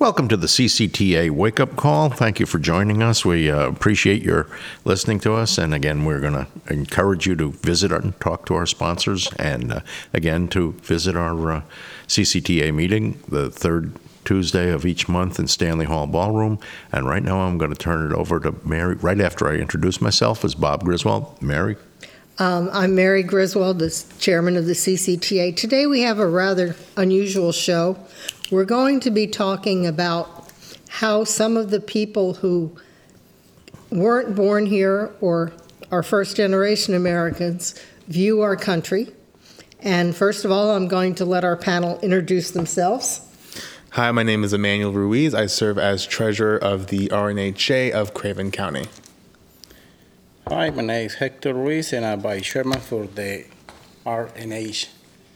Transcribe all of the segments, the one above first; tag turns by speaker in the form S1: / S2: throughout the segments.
S1: Welcome to the CCTA Wake Up Call. Thank you for joining us. We appreciate your listening to us. And again, we're going to encourage you to visit and talk to our sponsors. And again, to visit our CCTA meeting the third Tuesday of each month in Stanley Hall Ballroom. And right now, I'm going to turn it over to Mary. Right after I introduce myself as Bob Griswold. Mary?
S2: I'm Mary Griswold, the chairman of the CCTA. Today we have a rather unusual show. We're going to be talking about how some of the people who weren't born here or are first-generation Americans view our country. And first of all, I'm going to let our panel introduce themselves.
S3: Hi, my name is Emmanuel Ruiz. I serve as treasurer of the RNHA of Craven County.
S4: Hi, my name is Hector Ruiz, and I'm vice chairman for the RNH.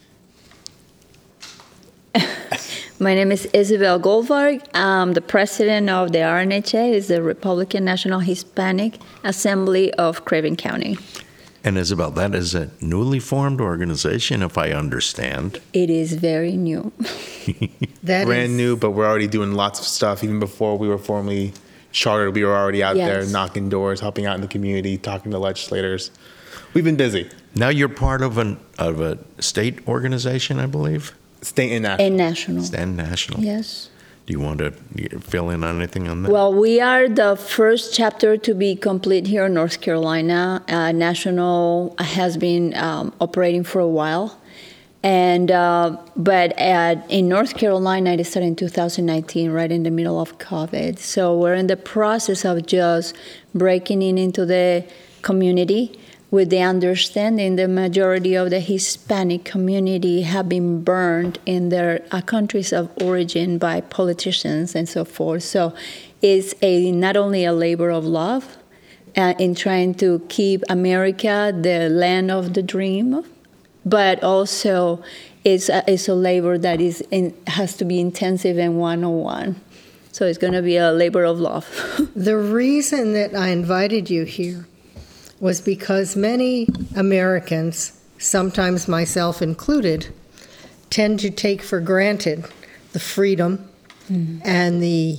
S5: My name is Isabel Goldberg. I'm the president of the RNHA, is the Republican National Hispanic Assembly of Craven County.
S1: And Isabel, that is a newly formed organization, if I understand.
S5: It is very new.
S3: Brand new, but we're already doing lots of stuff. Even before we were formally chartered, we were already out there knocking doors, helping out in the community, talking to legislators. We've been busy.
S1: Now you're part of a state organization, I believe?
S3: State and national.
S5: And national.
S1: State and national.
S5: Yes.
S1: Do you want to fill in on anything on that?
S5: Well, we are the first chapter to be complete here in North Carolina. National has been operating for a while. And but in North Carolina, it started in 2019, right in the middle of COVID. So we're in the process of just breaking into the community with the understanding the majority of the Hispanic community have been burned in their countries of origin by politicians and so forth. So it's not only a labor of love in trying to keep America the land of the dream, but also it's a labor that has to be intensive and one-on-one. So it's going to be a labor of love.
S2: The reason that I invited you here was because many Americans, sometimes myself included, tend to take for granted the freedom and the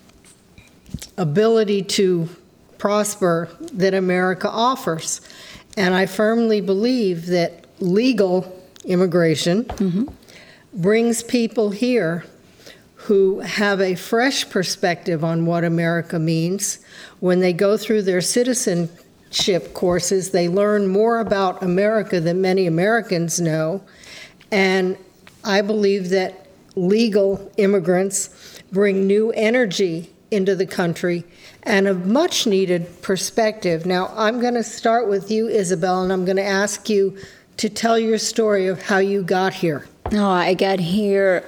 S2: ability to prosper that America offers. And I firmly believe that legal immigration brings people here who have a fresh perspective on what America means. When they go through their citizenship courses, they learn more about America than many Americans know. And I believe that legal immigrants bring new energy into the country and a much needed perspective. Now, I'm going to start with you, Isabel, and I'm going to ask you to tell your story of how you got here.
S5: No, I got here,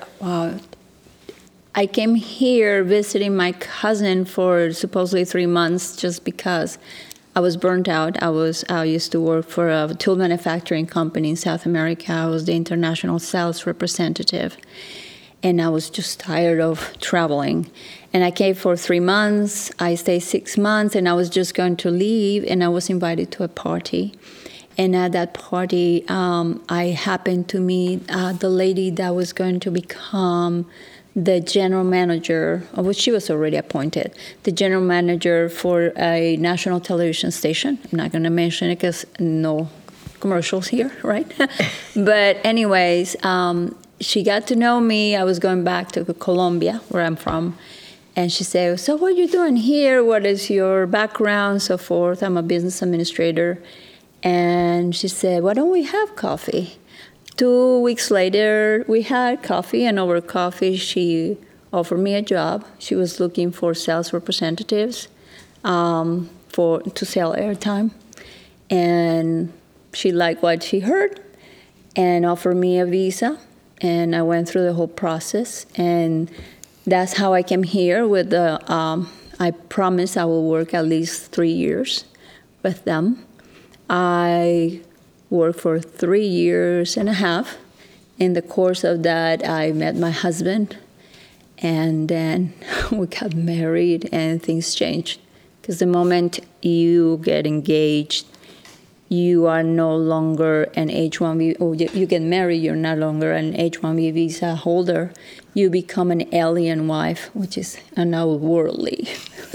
S5: I came here visiting my cousin for supposedly 3 months just because I was burnt out. I used to work for a tool manufacturing company in South America. I was the international sales representative, and I was just tired of traveling. And I came for 3 months. I stayed 6 months, and I was just going to leave, and I was invited to a party. And at that party, I happened to meet the lady that was going to become the general manager, of which she was already appointed, the general manager for a national television station. I'm not going to mention it because no commercials here, right? But anyways, she got to know me. I was going back to Colombia, where I'm from. And she said, so what are you doing here? What is your background, so forth? I'm a business administrator. And she said, why don't we have coffee? 2 weeks later, we had coffee, and over coffee, she offered me a job. She was looking for sales representatives to sell airtime. And she liked what she heard and offered me a visa. And I went through the whole process. And that's how I came here with I promised I will work at least 3 years with them. I worked for 3 years and a half. In the course of that, I met my husband, and then we got married, and things changed. Because the moment you get engaged, you are no longer an H-1B, or you get married, you're no longer an H-1B visa holder. You become an alien wife, which is an outworldly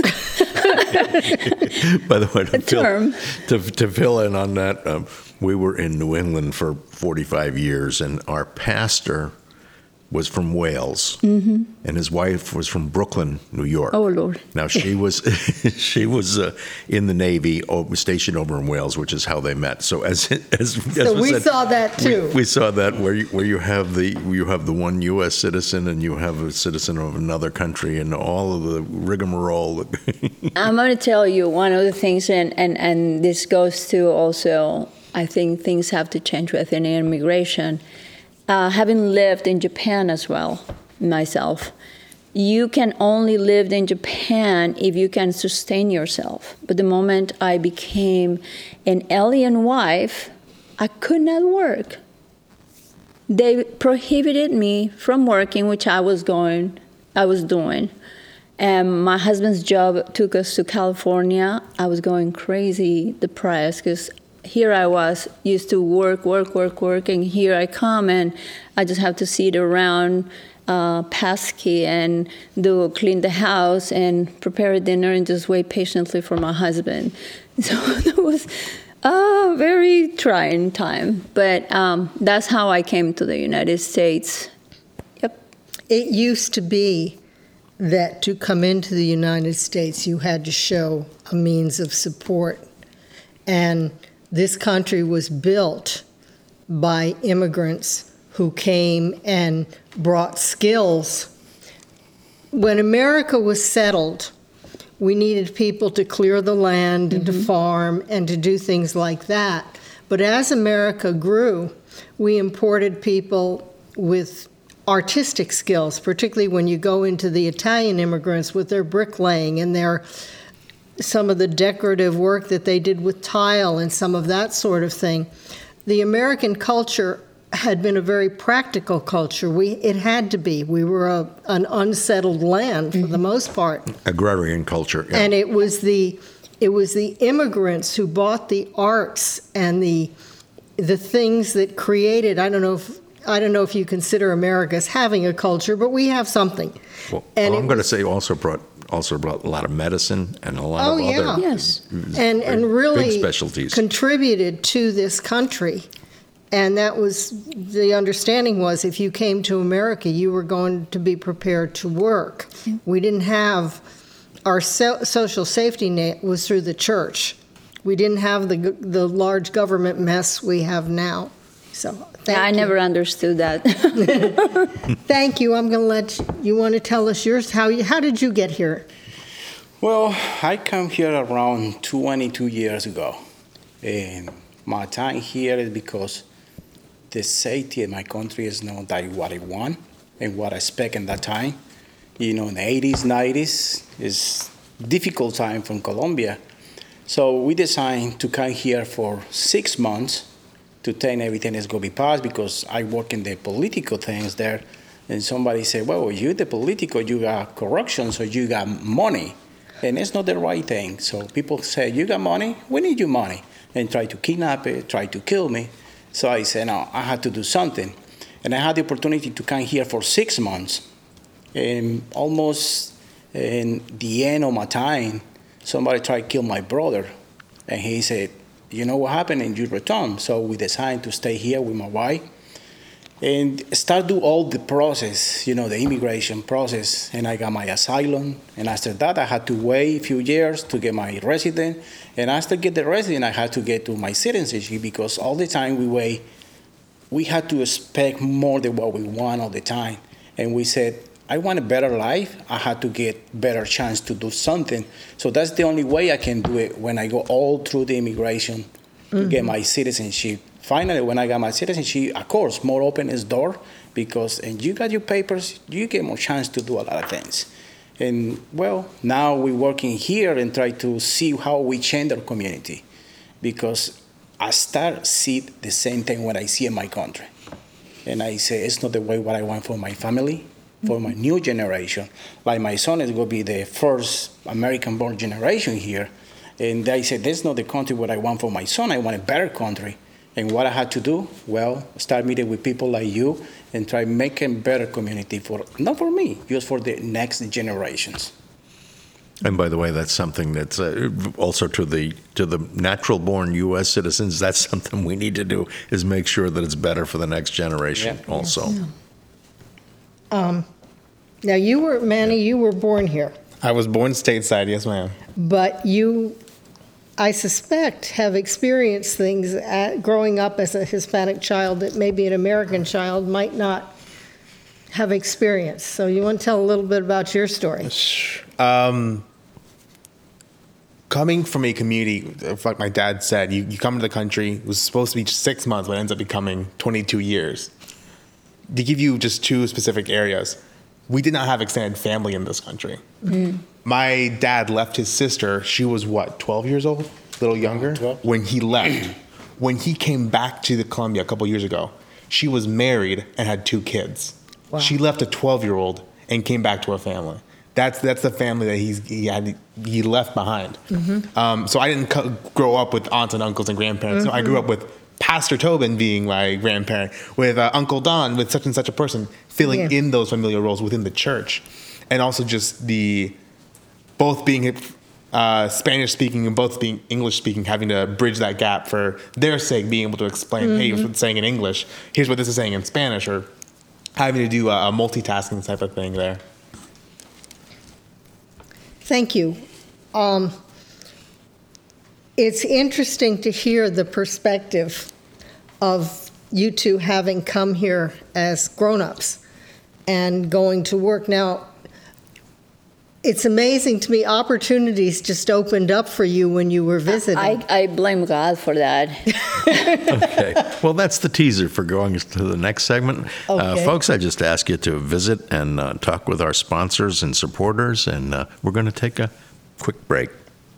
S1: By the way,
S5: term.
S1: To fill in on that, we were in New England for 45 years, and our pastor was from Wales, and his wife was from Brooklyn, New York.
S5: Oh, Lord.
S1: Now she was in the Navy, stationed over in Wales, which is how they met. So as
S2: we
S1: said,
S2: saw that too.
S1: We saw that where you have the one U.S. citizen and you have a citizen of another country and all of the rigmarole.
S5: I'm going to tell you one of the things, and this goes to also, I think things have to change within immigration. Having lived in Japan as well, myself, you can only live in Japan if you can sustain yourself. But the moment I became an alien wife, I could not work. They prohibited me from working, which I was doing. And my husband's job took us to California. I was going crazy, depressed, because here I was, used to work, and here I come, and I just have to sit around pesky and clean the house and prepare a dinner and just wait patiently for my husband. So that was a very trying time. But that's how I came to the United States. Yep.
S2: It used to be that to come into the United States, you had to show a means of support. And this country was built by immigrants who came and brought skills. When America was settled, we needed people to clear the land and to farm and to do things like that. But as America grew, we imported people with artistic skills, particularly when you go into the Italian immigrants with their bricklaying and their some of the decorative work that they did with tile and some of that sort of thing. The American culture had been a very practical culture. It had to be. We were an unsettled land for the most part.
S1: Agrarian culture. Yeah.
S2: And it was the immigrants who bought the arts and the things that created. I don't know if you consider America as having a culture, but we have something.
S1: Well, I'm going to say also brought a lot of medicine and a lot of other
S5: yes.
S2: and really
S1: big specialties.
S2: Contributed to this country. And that was, the understanding was if you came to America, you were going to be prepared to work. Yeah. We didn't have, our social safety net was through the church. We didn't have the large government mess we have now. So
S5: I never understood that.
S2: Thank you. I'm going to let you want to tell us yours. How did you get here?
S4: Well, I came here around 22 years ago. And my time here is because the safety in my country is not that what I want and what I expect in that time. You know, in the 80s, 90s, is difficult time from Colombia. So we decided to come here for 6 months to think everything is going to be passed because I work in the political things there. And somebody said, well, you the political, you got corruption, so you got money. And it's not the right thing. So people say, you got money? We need your money. And try to kidnap it, try to kill me. So I said, no, I had to do something. And I had the opportunity to come here for 6 months. And almost in the end of my time, somebody tried to kill my brother. And he said, you know what happened, and you return. So we decided to stay here with my wife and start do all the process, the immigration process. And I got my asylum. And after that, I had to wait a few years to get my residence. And after get the residence, I had to get to my citizenship because all the time we had to expect more than what we want all the time. And we said, I want a better life. I had to get better chance to do something. So that's the only way I can do it when I go all through the immigration to get my citizenship. Finally, when I got my citizenship, of course, more open is door because and you got your papers, you get more chance to do a lot of things. And well, now we're working here and try to see how we change our community because I start see the same thing what I see in my country. And I say, it's not the way what I want for my family. For my new generation, like my son is going to be the first American-born generation here, And they said, "This is not the country what I want for my son. I want a better country." And what I had to do, well, start meeting with people like you and try making better community for, not for me, just for the next generations.
S1: And by the way, that's something that's also to the natural-born U.S. citizens. That's something we need to do, is make sure that it's better for the next generation.
S4: Yeah.
S1: Also.
S2: Now, Manny, you were born here,
S3: I was born stateside, yes, ma'am.
S2: but you, I suspect, have experienced things growing up as a Hispanic child that maybe an American child might not have experienced. So you want to tell a little bit about your story?
S3: Coming from a community, like my dad said, you come to the country, it was supposed to be 6 months, but ends up becoming 22 years. To give you just two specific areas, we did not have extended family in this country. Mm. My dad left his sister, she was 12 years old? A little younger?
S4: 12.
S3: When he left. When he came back to Colombia a couple years ago, she was married and had 2 kids. Wow. She left a 12-year-old and came back to her family. That's the family that he left behind. Mm-hmm. So I didn't grow up with aunts and uncles and grandparents. Mm-hmm. No, I grew up with Pastor Tobin being my grandparent, with Uncle Don, with such and such a person, filling in those familiar roles within the church, and also just both being Spanish speaking and both being English speaking, having to bridge that gap for their sake, being able to explain, hey, here's what it's saying in English, here's what this is saying in Spanish, or having to do a multitasking type of thing there.
S2: Thank you. It's interesting to hear the perspective of you two having come here as grown-ups and going to work. Now, it's amazing to me, opportunities just opened up for you when you were visiting.
S5: I blame God for that.
S1: Okay. Well, that's the teaser for going to the next segment.
S2: Okay.
S1: Folks, I just ask you to visit and talk with our sponsors and supporters, and we're going to take a quick break.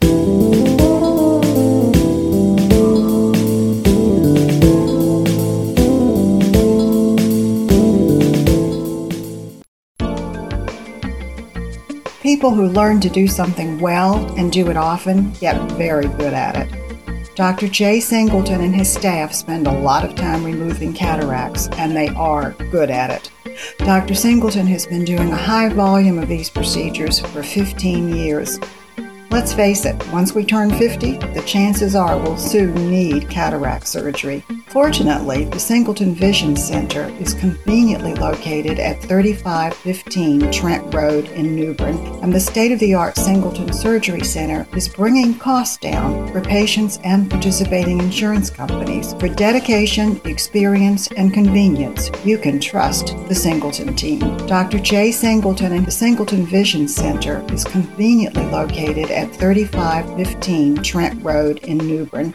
S6: People who learn to do something well and do it often get very good at it. Dr. Jay Singleton and his staff spend a lot of time removing cataracts, and they are good at it. Dr. Singleton has been doing a high volume of these procedures for 15 years. Let's face it, once we turn 50, the chances are we'll soon need cataract surgery. Fortunately, the Singleton Vision Center is conveniently located at 3515 Trent Road in New Bern, and the state-of-the-art Singleton Surgery Center is bringing costs down for patients and participating insurance companies. For dedication, experience, and convenience, you can trust the Singleton team. Dr. Jay Singleton and the Singleton Vision Center is conveniently located at 3515 Trent Road in New Bern.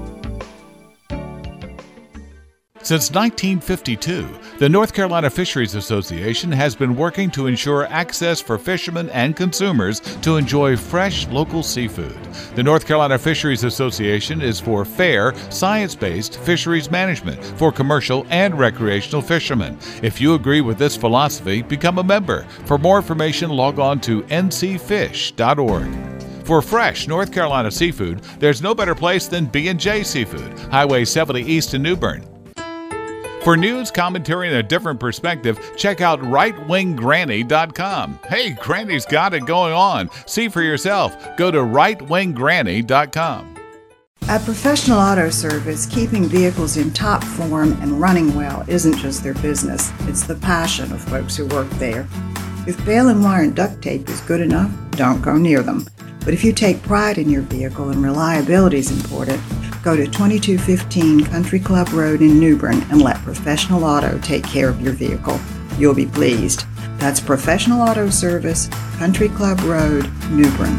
S7: Since 1952, the North Carolina Fisheries Association has been working to ensure access for fishermen and consumers to enjoy fresh local seafood. The North Carolina Fisheries Association is for fair, science-based fisheries management for commercial and recreational fishermen. If you agree with this philosophy, become a member. For more information, log on to ncfish.org. For fresh North Carolina seafood, there's no better place than B&J Seafood, Highway 70 East in New Bern. For news, commentary, and a different perspective, check out rightwinggranny.com. Hey, Granny's got it going on. See for yourself. Go to rightwinggranny.com.
S6: At Professional Auto Service, keeping vehicles in top form and running well isn't just their business. It's the passion of folks who work there. If baling and wire and duct tape is good enough, don't go near them. But if you take pride in your vehicle and reliability is important, go to 2215 Country Club Road in New Bern and let Professional Auto take care of your vehicle. You'll be pleased. That's Professional Auto Service, Country Club Road, New Bern.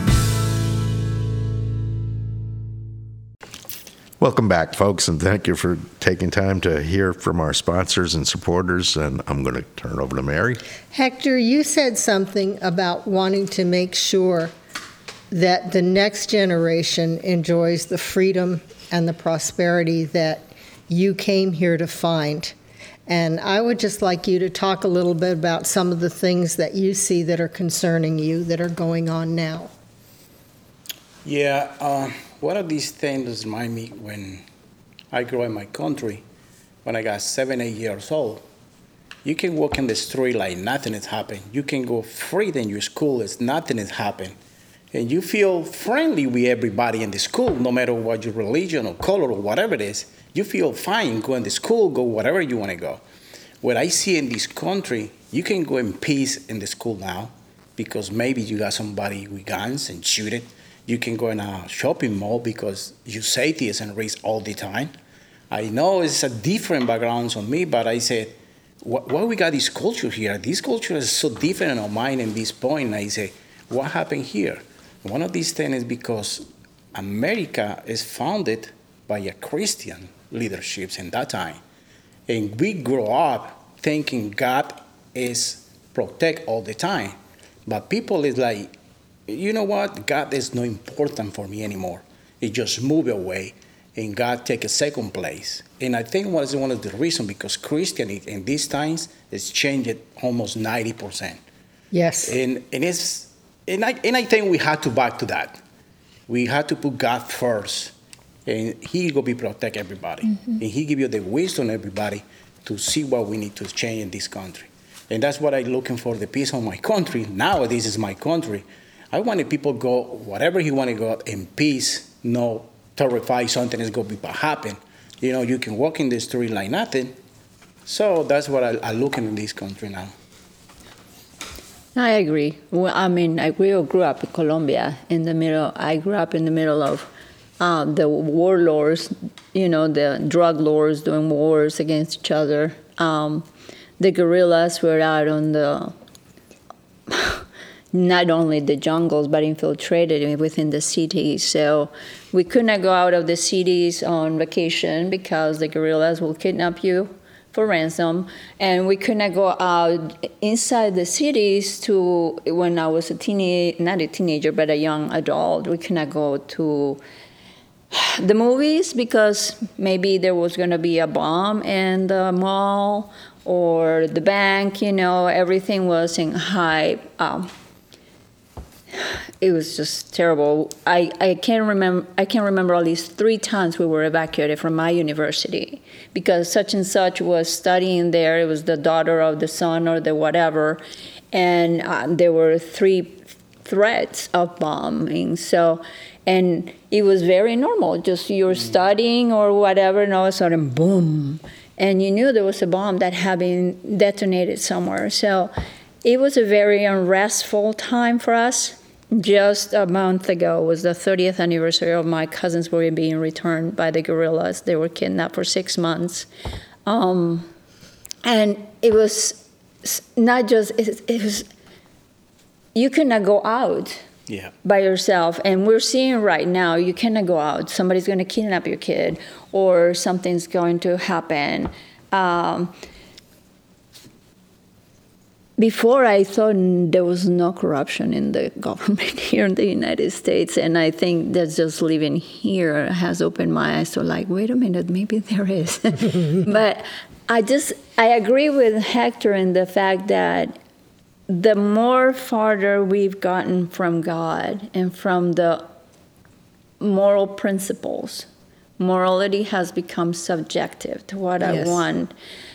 S1: Welcome back, folks, and thank you for taking time to hear from our sponsors and supporters. And I'm going to turn it over to Mary.
S2: Hector, you said something about wanting to make sure that the next generation enjoys the freedom and the prosperity that you came here to find. And I would just like you to talk a little bit about some of the things that you see that are concerning you that are going on now.
S4: Yeah, one of these things remind me when I grew up in my country, when I got 7, 8 years old. You can walk in the street like nothing has happened. You can go free in your school as nothing has happened. And you feel friendly with everybody in the school, no matter what your religion or color or whatever it is. You feel fine going to school, go wherever you want to go. What I see in this country, you can go in peace in the school now because maybe you got somebody with guns and shoot it. You can go in a shopping mall because your safety is at risk all the time. I know it's a different background on me, but I said, why we got this culture here? This culture is so different on mine in this point. And I say, what happened here? One of these things is because America is founded by a Christian leaderships in that time. And we grow up thinking God is protect all the time. But people is like, you know what? God is not important for me anymore. It just move away and God take a second place. And I think what is one of the reasons because Christianity in these times has changed almost 90%.
S2: Yes.
S4: And I think we had to back to that. We had to put God first. And He will be protect everybody. Mm-hmm. And He give you the wisdom, everybody, to see what we need to change in this country. And that's what I'm looking for, the peace of my country. Now this is my country. I want the people go, whatever you want to go in peace, no terrify something is going to happen. You know, you can walk in the street like nothing. So that's what I'm looking in this country now.
S5: I agree. Well, I mean, we all grew up in Colombia. I grew up in the middle of the warlords, you know, the drug lords doing wars against each other. The guerrillas were out on not only the jungles, but infiltrated within the cities. So we could not go out of the cities on vacation because the guerrillas will kidnap you for ransom. And we could not go out inside the cities to, when I was not a teenager, but a young adult, we could not go to the movies because maybe there was going to be a bomb in the mall or the bank, you know, everything was in high. It was just terrible. I can remember at least 3 times we were evacuated from my university because such and such was studying there. It was the daughter of the son or the whatever, and there were 3 threats of bombing. So, and it was very normal. Just you're studying or whatever, and all of a sudden, boom, and you knew there was a bomb that had been detonated somewhere. So, it was a very unrestful time for us. Just a month ago was the 30th anniversary of my cousins were being returned by the guerrillas. They were kidnapped for 6 months. And it was not just, it was, you cannot go out by yourself. And we're seeing right now, you cannot go out. Somebody's going to kidnap your kid or something's going to happen. Before, I thought there was no corruption in the government here in the United States, and I think that just living here has opened my eyes to like, wait a minute, maybe there is. But I agree with Hector in the fact that the more farther we've gotten from God and from the moral principles, morality has become subjective to what I want.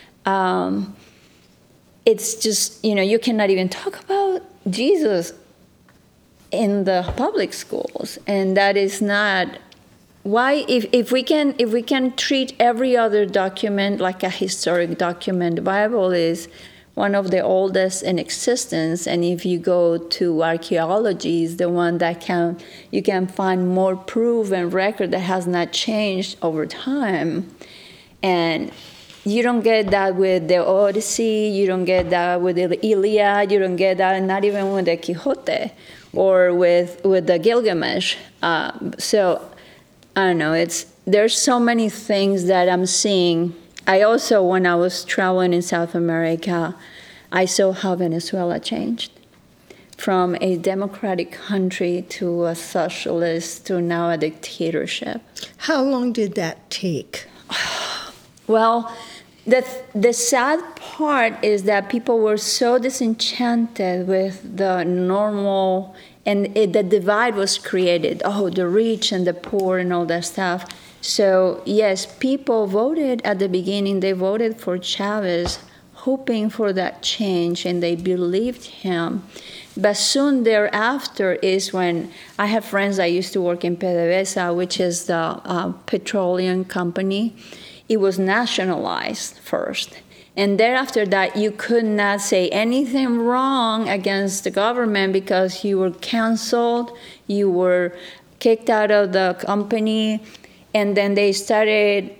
S5: It's just, you know, you cannot even talk about Jesus in the public schools, and that is not why. If we can treat every other document like a historic document, the Bible is one of the oldest in existence, and if you go to archaeology, is the one that you can find more proof and record that has not changed over time, and you don't get that with the Odyssey, you don't get that with the Iliad, you don't get that not even with the Quixote or with the Gilgamesh. So, I don't know, there's so many things that I'm seeing. I also, when I was traveling in South America, I saw how Venezuela changed from a democratic country to a socialist to now a dictatorship.
S2: How long did that take?
S5: Well, The sad part is that people were so disenchanted with the normal, and the divide was created. Oh, the rich and the poor and all that stuff. So yes, people voted at the beginning. They voted for Chavez, hoping for that change, and they believed him. But soon thereafter is when I have friends that used to work in PDVSA, which is the petroleum company. It was nationalized first. And thereafter that, you could not say anything wrong against the government because you were canceled, you were kicked out of the company, and then they started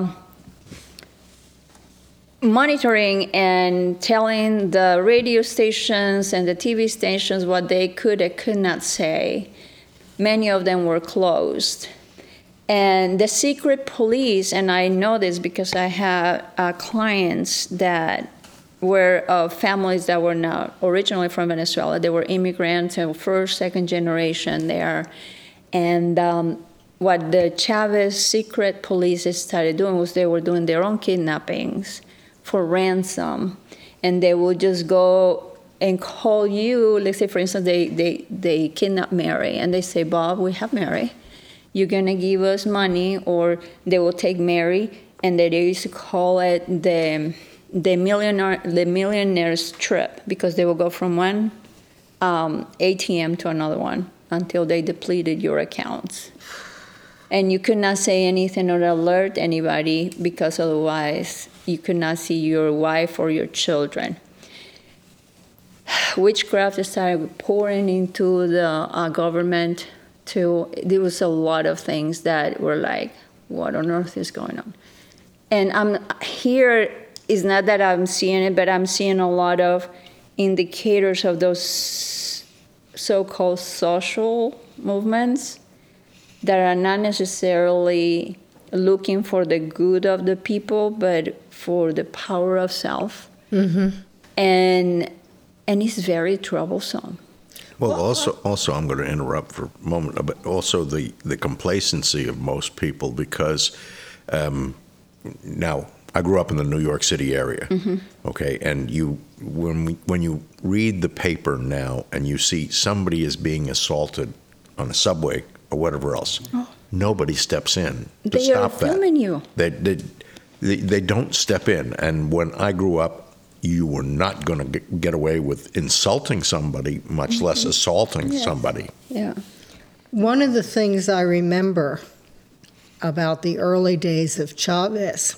S5: monitoring and telling the radio stations and the TV stations what they could and could not say. Many of them were closed. And the secret police, and I know this because I have clients that were families that were not originally from Venezuela. They were immigrants, first, second generation there. And what the Chavez secret police started doing was they were doing their own kidnappings for ransom. And they would just go and call you. Let's say, for instance, they kidnap Mary, and they say, Bob, we have Mary. You're going to give us money, or they will take Mary, and they used to call it the millionaire's trip, because they will go from one ATM to another one until they depleted your accounts. And you could not say anything or alert anybody, because otherwise you could not see your wife or your children. Witchcraft started pouring into the government. There was a lot of things that were like, what on earth is going on? And here is not that I'm seeing it, but I'm seeing a lot of indicators of those so-called social movements that are not necessarily looking for the good of the people, but for the power of self. Mm-hmm. And it's very troublesome.
S1: Well, also, I'm going to interrupt for a moment, but also the complacency of most people, because now I grew up in the New York City area, mm-hmm. Okay, and when you read the paper now and you see somebody is being assaulted on a subway or whatever else, nobody steps in to stop that.
S5: They are filming you.
S1: They don't step in, and when I grew up, you were not going to get away with insulting somebody, much mm-hmm. less assaulting somebody.
S5: Yeah.
S2: One of the things I remember about the early days of Chavez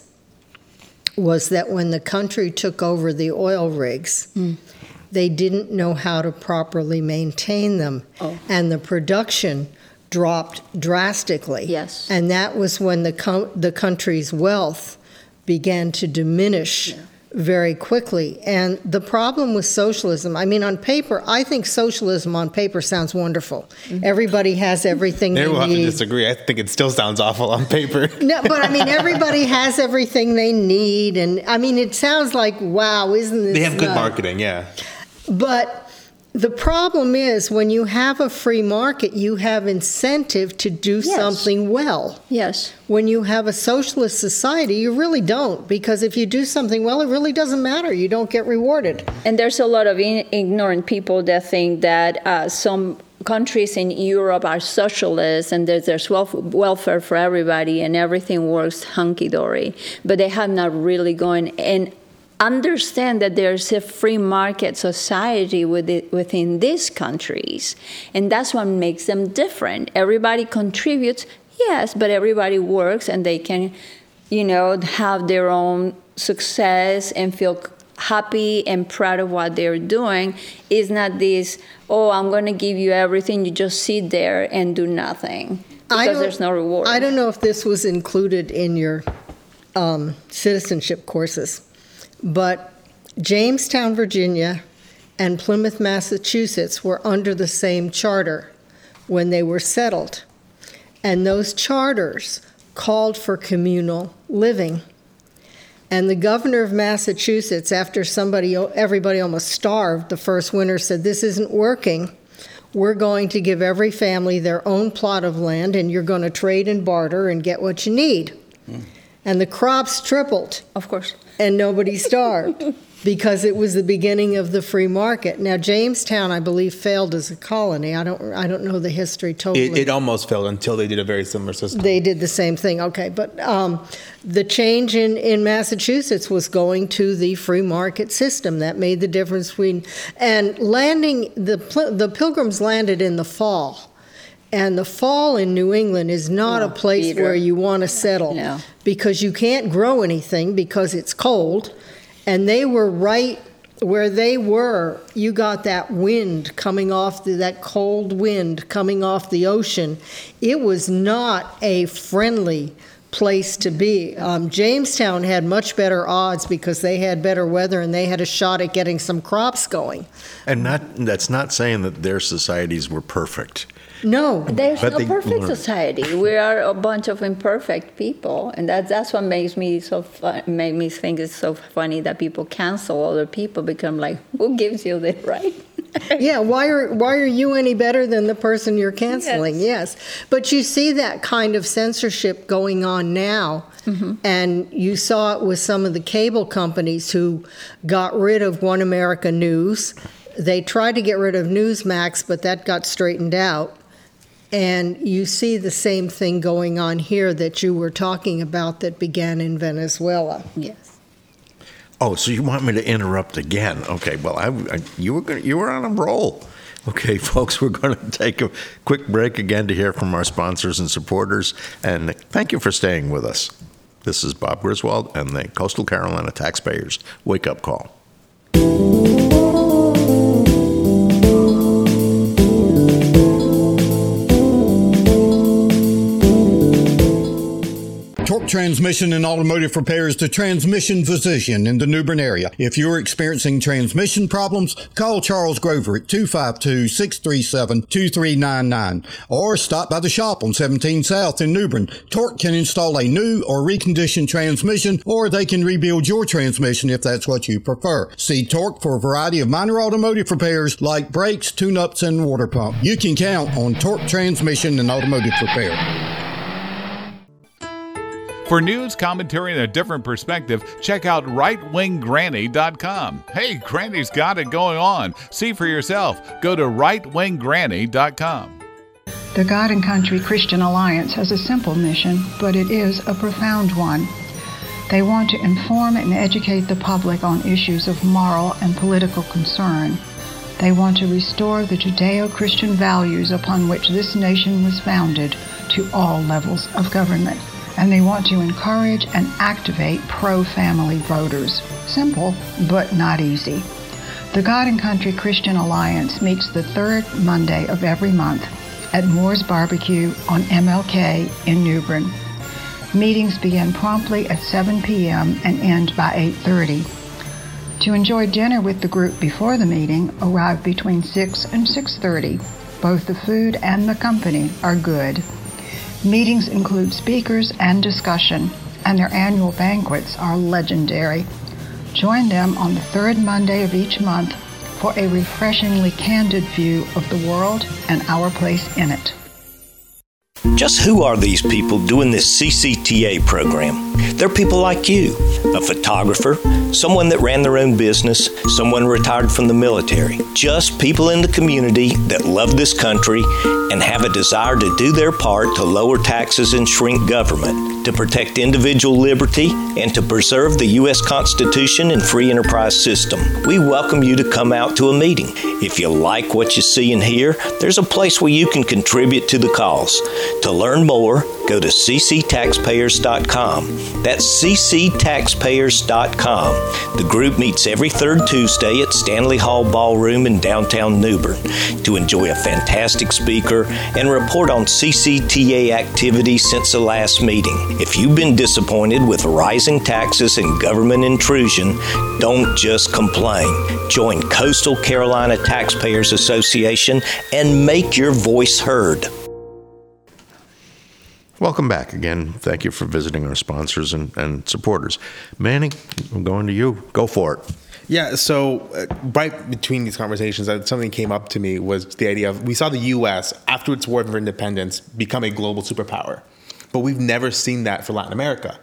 S2: was that when the country took over the oil rigs, they didn't know how to properly maintain them, and the production dropped drastically.
S5: Yes.
S2: And that was when the country's wealth began to diminish very quickly. And the problem with socialism, I mean, on paper, I think socialism on paper sounds wonderful. Mm-hmm. Everybody has everything they need.
S3: We'll have to disagree. I think it still sounds awful on paper.
S2: No, but I mean, everybody has everything they need. And I mean, it sounds like, wow, isn't this
S3: They have good marketing, yeah.
S2: But the problem is, when you have a free market, you have incentive to do something well.
S5: Yes.
S2: When you have a socialist society, you really don't, because if you do something well, it really doesn't matter. You don't get rewarded.
S5: And there's a lot of ignorant people that think that some countries in Europe are socialist and there's welfare for everybody and everything works hunky-dory. But they have not really gone and understand that there's a free market society within these countries, and that's what makes them different. Everybody contributes, yes, but everybody works, and they can, have their own success and feel happy and proud of what they're doing. It's not this, I'm going to give you everything, you just sit there and do nothing because there's no reward.
S2: I don't know if this was included in your citizenship courses, but Jamestown, Virginia, and Plymouth, Massachusetts were under the same charter when they were settled. And those charters called for communal living. And the governor of Massachusetts, after everybody almost starved the first winter, said, this isn't working. We're going to give every family their own plot of land, and you're going to trade and barter and get what you need. And the crops tripled.
S5: Of course.
S2: and nobody starved because it was the beginning of the free market. Now, Jamestown, I believe, failed as a colony. I don't know the history totally.
S3: It almost failed until they did a very similar system.
S2: They did the same thing, okay. But the change in Massachusetts was going to the free market system. That made the difference between, and landing, the Pilgrims landed in the fall. And the fall in New England is not a place where you want to settle because you can't grow anything because it's cold. And they were right where they were. You got that wind coming off, that cold wind coming off the ocean. It was not a friendly place to be. Jamestown had much better odds because they had better weather and they had a shot at getting some crops going.
S1: And that's not saying that their societies were perfect.
S2: No.
S5: There's no perfect society. We are a bunch of imperfect people, and that's what makes me make me think it's so funny that people cancel other people because I'm like, who gives you the right?
S2: Yeah, why are you any better than the person you're canceling? Yes. But you see that kind of censorship going on now, and you saw it with some of the cable companies who got rid of One America News. They tried to get rid of Newsmax, but that got straightened out. And you see the same thing going on here that you were talking about that began in Venezuela.
S5: Yes.
S1: Oh, so you want me to interrupt again? Okay, well, you were on a roll. Okay, folks, we're going to take a quick break again to hear from our sponsors and supporters. And thank you for staying with us. This is Bob Griswold and the Coastal Carolina Taxpayers Wake Up Call.
S8: Torque Transmission and Automotive Repair is the transmission physician in the New Bern area. If you're experiencing transmission problems, call Charles Grover at 252-637-2399 or stop by the shop on 17 South in New Bern. Torque can install a new or reconditioned transmission, or they can rebuild your transmission if that's what you prefer. See Torque for a variety of minor automotive repairs like brakes, tune-ups, and water pump. You can count on Torque Transmission and Automotive Repair.
S7: For news, commentary, and a different perspective, check out rightwinggranny.com. Hey, Granny's got it going on. See for yourself. Go to rightwinggranny.com.
S6: The God and Country Christian Alliance has a simple mission, but it is a profound one. They want to inform and educate the public on issues of moral and political concern. They want to restore the Judeo-Christian values upon which this nation was founded to all levels of government. And they want to encourage and activate pro-family voters. Simple, but not easy. The God and Country Christian Alliance meets the third Monday of every month at Moore's Barbecue on MLK in New Bern. Meetings begin promptly at 7 p.m. and end by 8:30. To enjoy dinner with the group before the meeting, arrive between 6 and 6:30. Both the food and the company are good. Meetings include speakers and discussion, and their annual banquets are legendary. Join them on the third Monday of each month for a refreshingly candid view of the world and our place in it.
S9: Just who are these people doing this CCTA program? They're people like you, a photographer, someone that ran their own business, someone retired from the military. Just people in the community that love this country and have a desire to do their part to lower taxes and shrink government, to protect individual liberty, and to preserve the U.S. Constitution and free enterprise system. We welcome you to come out to a meeting. If you like what you see and hear, there's a place where you can contribute to the cause. To learn more, go to cctaxpayers.com. That's cctaxpayers.com. The group meets every third Tuesday at Stanley Hall Ballroom in downtown New Bern to enjoy a fantastic speaker and report on CCTA activities since the last meeting. If you've been disappointed with rising taxes and government intrusion, don't just complain. Join Coastal Carolina Taxpayers Association and make your voice heard.
S1: Welcome back again. Thank you for visiting our sponsors and supporters. Manny, I'm going to you. Go for it.
S3: Yeah, so right between these conversations, something came up to me was the idea of, we saw the U.S., after its war for independence, become a global superpower. But we've never seen that for Latin America.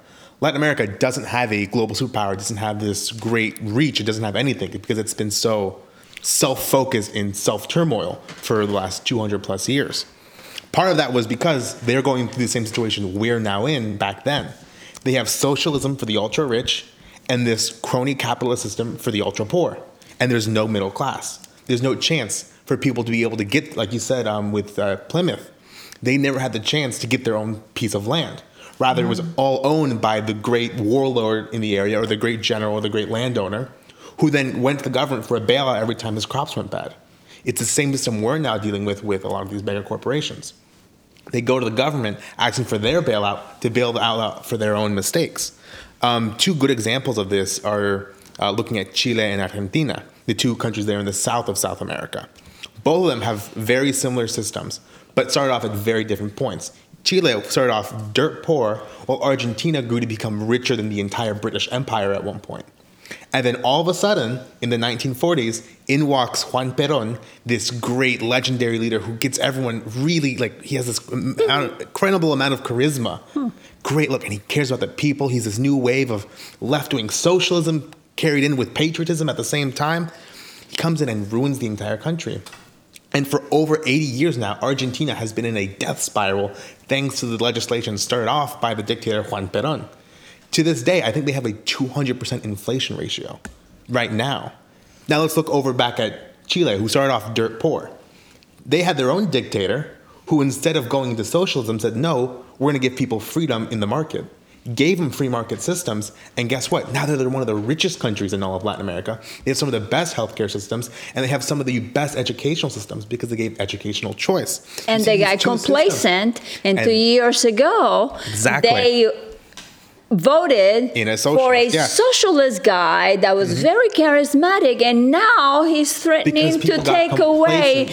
S3: Latin America doesn't have a global superpower, doesn't have this great reach, it doesn't have anything because it's been so self-focused in self-turmoil for the last 200 plus years. Part of that was because they're going through the same situation we're now in back then. They have socialism for the ultra-rich and this crony capitalist system for the ultra-poor. And there's no middle class. There's no chance for people to be able to get, like you said with Plymouth, they never had the chance to get their own piece of land. Rather, it was all owned by the great warlord in the area or the great general or the great landowner who then went to the government for a bailout every time his crops went bad. It's the same system we're now dealing with a lot of these bigger corporations. They go to the government asking for their bailout to bail out for their own mistakes. Two good examples of this are looking at Chile and Argentina, the two countries there in the south of South America. Both of them have very similar systems, but started off at very different points. Chile started off dirt poor, while Argentina grew to become richer than the entire British Empire at one point. And then all of a sudden, in the 1940s, in walks Juan Perón, this great legendary leader who gets everyone really, he has this incredible amount of charisma. Great look, and he cares about the people. He's this new wave of left-wing socialism carried in with patriotism at the same time. He comes in and ruins the entire country. And for over 80 years now, Argentina has been in a death spiral thanks to the legislation started off by the dictator Juan Perón. To this day, I think they have a 200% inflation ratio right now. Now let's look over back at Chile, who started off dirt poor. They had their own dictator who, instead of going into socialism, said, no, we're going to give people freedom in the market. Gave them free market systems, and guess what? Now they're one of the richest countries in all of Latin America. They have some of the best healthcare systems, and they have some of the best educational systems because they gave educational choice.
S5: And they got complacent, and 2 years ago, they voted for a socialist guy that was very charismatic, and now he's threatening to take away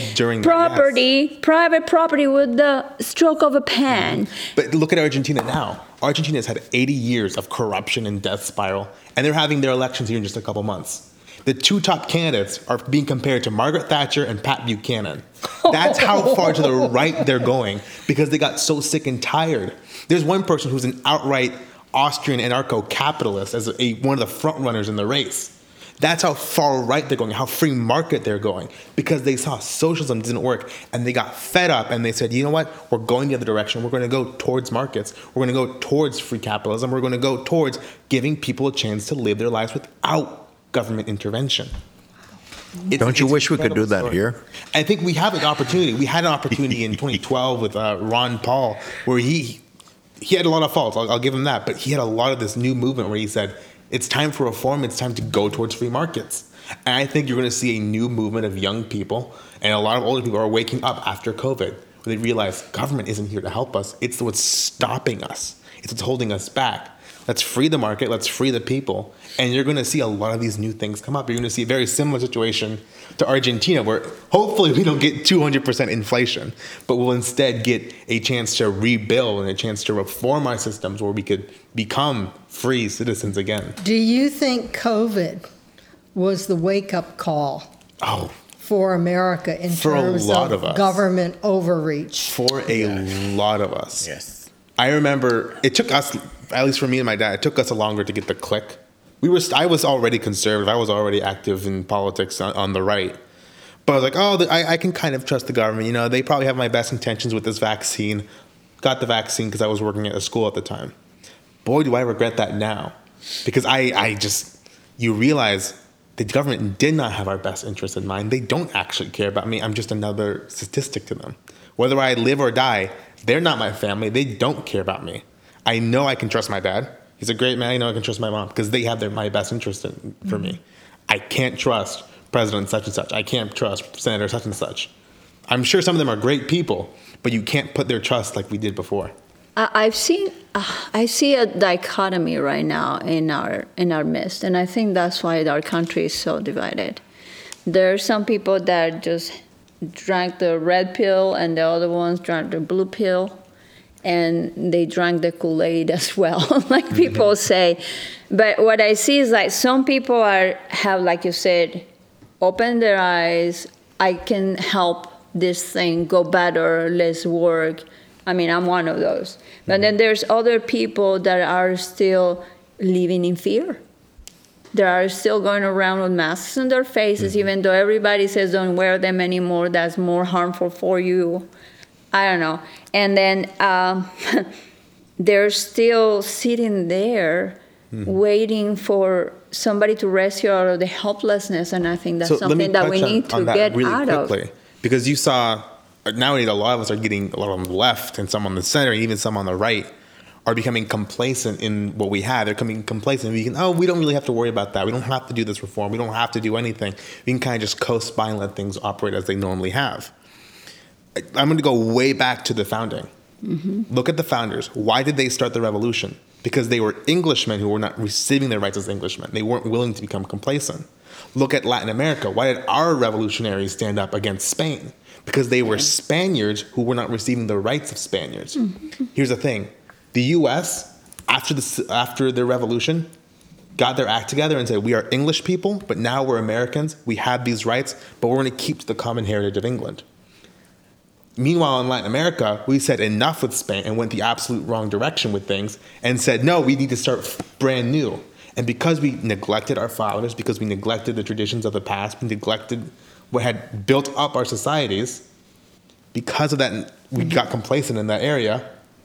S5: private property with the stroke of a pen.
S3: But look at Argentina now. Argentina has had 80 years of corruption and death spiral, and they're having their elections here in just a couple months. The two top candidates are being compared to Margaret Thatcher and Pat Buchanan. That's how far to the right they're going because they got so sick and tired. There's one person who's an outright Austrian anarcho-capitalist as one of the front runners in the race. That's how far right they're going, how free market they're going, because they saw socialism didn't work and they got fed up and they said, you know what, we're going the other direction. We're going to go towards markets. We're going to go towards free capitalism. We're going to go towards giving people a chance to live their lives without government intervention.
S1: Don't you wish we could do that here?
S3: I think we have an opportunity. We had an opportunity in 2012 with Ron Paul where he had a lot of faults, I'll give him that, but he had a lot of this new movement where he said, it's time for reform, it's time to go towards free markets. And I think you're going to see a new movement of young people, and a lot of older people are waking up after COVID, where they realize government isn't here to help us, it's what's stopping us, it's what's holding us back. Let's free the market, let's free the people, and you're going to see a lot of these new things come up. You're going to see a very similar situation to Argentina, where hopefully we don't get 200% inflation, but we'll instead get a chance to rebuild and a chance to reform our systems where we could become free citizens again.
S2: Do you think COVID was the wake-up call for America in terms of government overreach?
S3: For a lot of us.
S4: Yes.
S3: I remember it took us, at least for me and my dad, it took us longer to get the click. I was already conservative. I was already active in politics on the right. But I was like, I can kind of trust the government. You know, they probably have my best intentions with this vaccine. Got the vaccine because I was working at a school at the time. Boy, do I regret that now. Because you realize the government did not have our best interests in mind. They don't actually care about me. I'm just another statistic to them. Whether I live or die, they're not my family. They don't care about me. I know I can trust my dad. He's a great man. I know I can trust my mom because they have my best interest for me. I can't trust President such and such. I can't trust Senator such and such. I'm sure some of them are great people, but you can't put their trust like we did before.
S5: I see a dichotomy right now in our midst, and I think that's why our country is so divided. There are some people that just drank the red pill, and the other ones drank the blue pill. And they drank the Kool-Aid as well, like people say. But what I see is like some people have, like you said, opened their eyes. I can help this thing go better, let's work. I mean, I'm one of those. But then there's other people that are still living in fear. They are still going around with masks on their faces, even though everybody says don't wear them anymore. That's more harmful for you. I don't know. And then they're still sitting there waiting for somebody to rescue out of the helplessness. And I think that's something that we need to get out of.
S3: Because you saw, nowadays a lot of us are getting, a lot on the left and some on the center, and even some on the right, are becoming complacent in what we have. They're becoming complacent. We don't really have to worry about that. We don't have to do this reform. We don't have to do anything. We can kind of just coast by and let things operate as they normally have. I'm going to go way back to the founding. Look at the founders. Why did they start the revolution? Because they were Englishmen who were not receiving their rights as Englishmen. They weren't willing to become complacent. Look at Latin America. Why did our revolutionaries stand up against Spain? Because they were Spaniards who were not receiving the rights of Spaniards. Here's the thing. The U.S., after the revolution, got their act together and said, we are English people, but now we're Americans. We have these rights, but we're going to keep to the common heritage of England. Meanwhile, in Latin America, we said enough with Spain and went the absolute wrong direction with things and said, no, we need to start brand new. And because we neglected our fathers, because we neglected the traditions of the past, we neglected what had built up our societies, because of that, we got complacent in that area.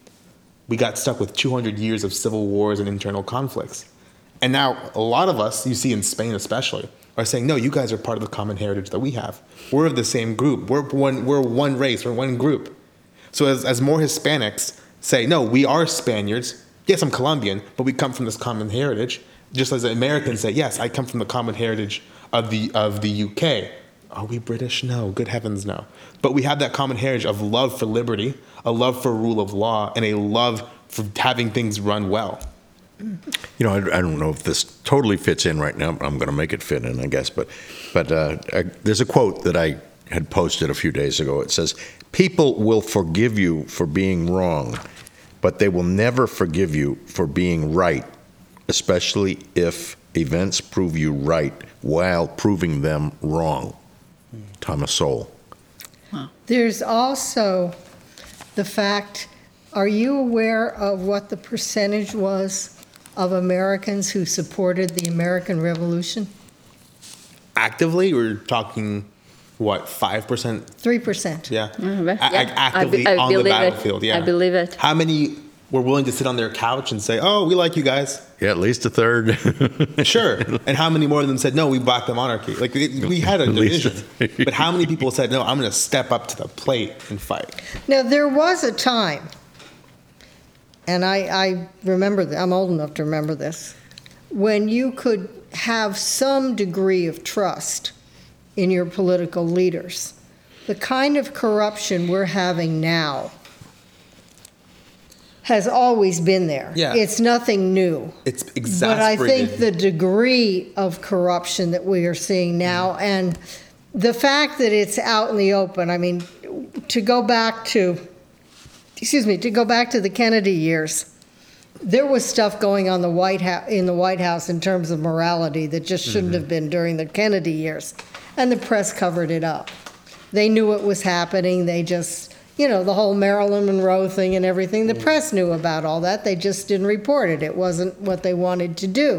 S3: We got stuck with 200 years of civil wars and internal conflicts. And now a lot of us, you see in Spain especially, are saying, no, you guys are part of the common heritage that we have. We're of the same group. We're one race. We're one group. So as more Hispanics say, no, we are Spaniards. Yes, I'm Colombian, but we come from this common heritage. Just as Americans say, yes, I come from the common heritage of the UK. Are we British? No. Good heavens, no. But we have that common heritage of love for liberty, a love for rule of law, and a love for having things run well.
S1: You know, I don't know if this totally fits in right now, but I'm going to make it fit in, I guess. But there's a quote that I had posted a few days ago. It says, "People will forgive you for being wrong, but they will never forgive you for being right, especially if events prove you right while proving them wrong." Thomas Sowell.
S2: Wow. There's also the fact, are you aware of what the percentage was of Americans who supported the American Revolution?
S3: Actively, we're talking, what, 5%?
S2: 3%.
S3: Yeah.
S5: Actively
S3: on the battlefield, yeah.
S5: I believe it.
S3: How many were willing to sit on their couch and say, oh, we like you guys?
S1: Yeah, at least a third.
S3: Sure. And how many more of them said, no, we back the monarchy? Like, we had a division. But how many people said, no, I'm going to step up to the plate and fight?
S2: Now, there was a time, and I remember that, I'm old enough to remember this, when you could have some degree of trust in your political leaders. The kind of corruption we're having now has always been there.
S3: Yeah.
S2: It's nothing new.
S3: It's exasperated.
S2: But I think the degree of corruption that we are seeing now, and the fact that it's out in the open, I mean, to go back to the Kennedy years, there was stuff going on in the White House in terms of morality that just shouldn't have been during the Kennedy years. And the press covered it up. They knew it was happening. They just, the whole Marilyn Monroe thing and everything, the press knew about all that. They just didn't report it. It wasn't what they wanted to do.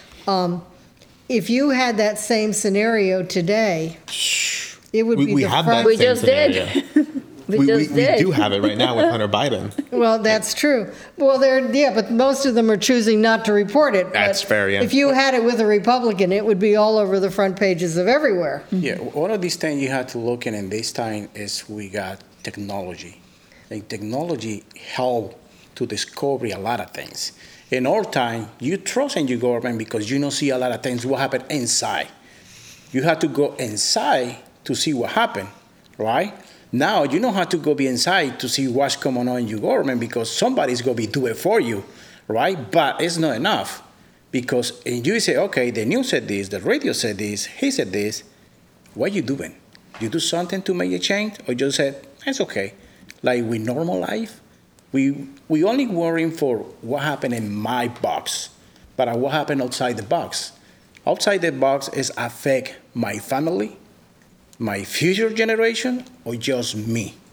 S2: If you had that same scenario today, it would be the front.
S5: We just did. We
S3: do have it right now with Hunter Biden.
S2: Well, that's true. Well, but most of them are choosing not to report it.
S3: That's fair, yeah.
S2: If you had it with a Republican, it would be all over the front pages of everywhere.
S4: Yeah, one of these things you have to look at in this time is we got technology. Like technology helped to discover a lot of things. In our time, you trust in your government because you don't see a lot of things what happen inside. You have to go inside to see what happened, right? Now, you don't have to go be inside to see what's going on in your government because somebody's going to be doing it for you, right? But it's not enough because you say, okay, the news said this, the radio said this, he said this. What are you doing? You do something to make a change or just said, it's okay. Like with normal life, we only worrying for what happened in my box, but what happened outside the box. Outside the box is affect my family, my future generation, or just me.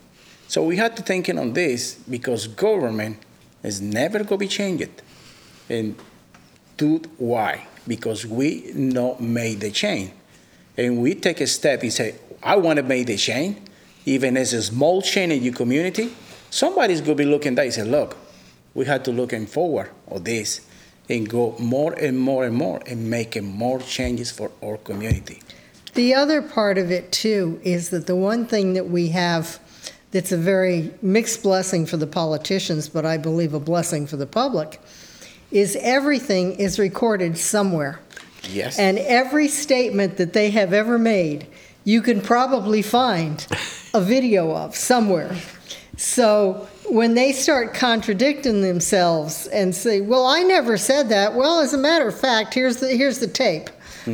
S4: So we had to think on this because government is never going to be changed. And why? Because we not made the change. And we take a step and say, I want to make the change, even as a small change in your community. Somebody's going to be looking at that and say, look, we have to looking forward on this and go more and more and more and making more changes for our community.
S2: The other part of it, too, is that the one thing that we have that's a very mixed blessing for the politicians, but I believe a blessing for the public, is everything is recorded somewhere.
S4: Yes.
S2: And every statement that they have ever made, you can probably find a video of somewhere. So when they start contradicting themselves and say, well, I never said that. Well, as a matter of fact, here's the tape.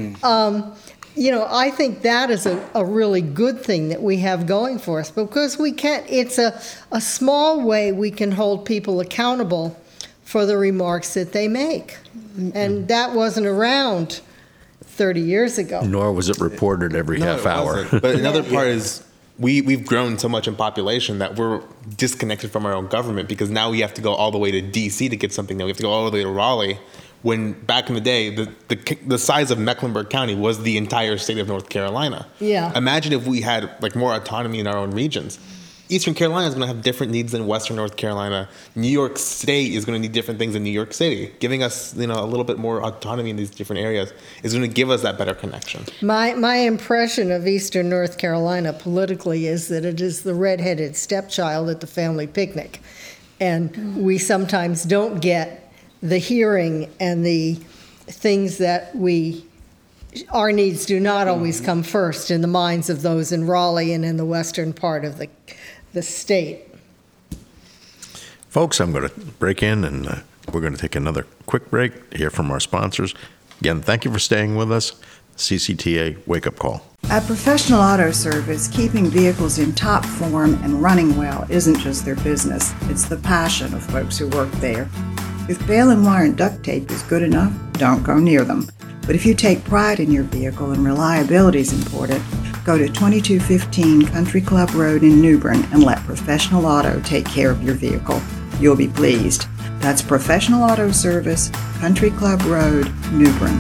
S2: I think that is a really good thing that we have going for us, because it's a small way we can hold people accountable for the remarks that they make. And that wasn't around 30 years ago.
S1: Nor was it reported every half hour.
S3: But another part is we've grown so much in population that we're disconnected from our own government, because now we have to go all the way to D.C. to get something. Now we have to go all the way to Raleigh. When back in the day, the size of Mecklenburg County was the entire state of North Carolina.
S2: Yeah.
S3: Imagine if we had more autonomy in our own regions. Eastern Carolina is going to have different needs than Western North Carolina. New York State is going to need different things than New York City. Giving us, a little bit more autonomy in these different areas is going to give us that better connection.
S2: My impression of Eastern North Carolina politically is that it is the redheaded stepchild at the family picnic. And we sometimes don't get the hearing and the things that our needs do not always come first in the minds of those in Raleigh and in the western part of the state.
S1: Folks, I'm going to break in and we're going to take another quick break, hear from our sponsors. Again, thank you for staying with us. CCTA Wake Up Call.
S6: At Professional Auto Service, keeping vehicles in top form and running well isn't just their business, it's the passion of folks who work there. If bail and wire and duct tape is good enough, don't go near them. But if you take pride in your vehicle and reliability is important, go to 2215 Country Club Road in New Bern and let Professional Auto take care of your vehicle. You'll be pleased. That's Professional Auto Service, Country Club Road, New Bern.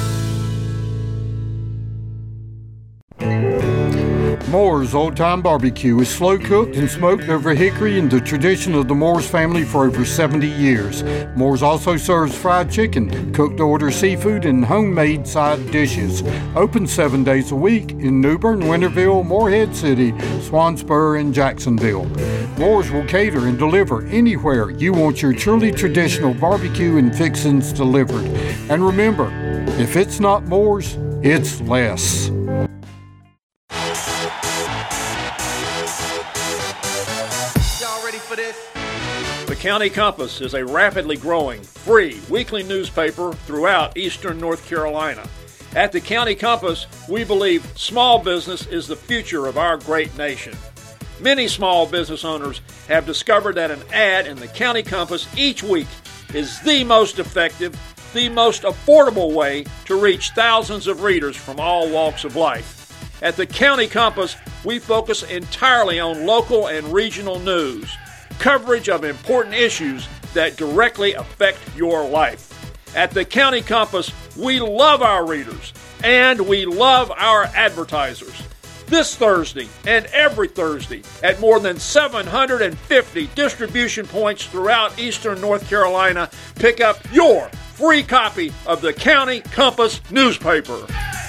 S10: Moore's Old Time Barbecue is slow cooked and smoked over hickory in the tradition of the Moore's family for over 70 years. Moore's also serves fried chicken, cooked to order seafood, and homemade side dishes. Open 7 days a week in New Bern, Winterville, Morehead City, Swansboro, and Jacksonville. Moore's will cater and deliver anywhere you want your truly traditional barbecue and fixings delivered. And remember, if it's not Moore's, it's less.
S11: The County Compass is a rapidly growing, free weekly newspaper throughout eastern North Carolina. At the County Compass, we believe small business is the future of our great nation. Many small business owners have discovered that an ad in the County Compass each week is the most effective, the most affordable way to reach thousands of readers from all walks of life. At the County Compass, we focus entirely on local and regional news, coverage of important issues that directly affect your life. At the County Compass, we love our readers and we love our advertisers. This Thursday and every Thursday at more than 750 distribution points throughout eastern North Carolina, pick up your free copy of the County Compass newspaper.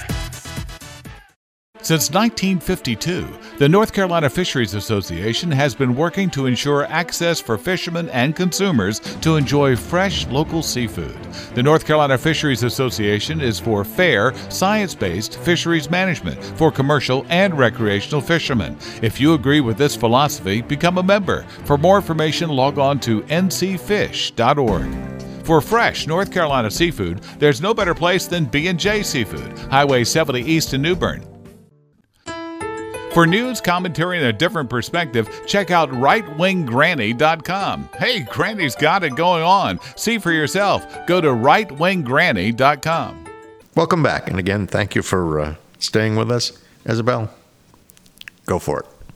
S7: Since 1952, the North Carolina Fisheries Association has been working to ensure access for fishermen and consumers to enjoy fresh local seafood. The North Carolina Fisheries Association is for fair, science-based fisheries management for commercial and recreational fishermen. If you agree with this philosophy, become a member. For more information, log on to ncfish.org. For fresh North Carolina seafood, there's no better place than B&J Seafood, Highway 70 East in New Bern. For news, commentary, and a different perspective, check out RightWingGranny.com. Hey, Granny's got it going on. See for yourself. Go to RightWingGranny.com.
S1: Welcome back. And again, thank you for staying with us. Isabel, go for it.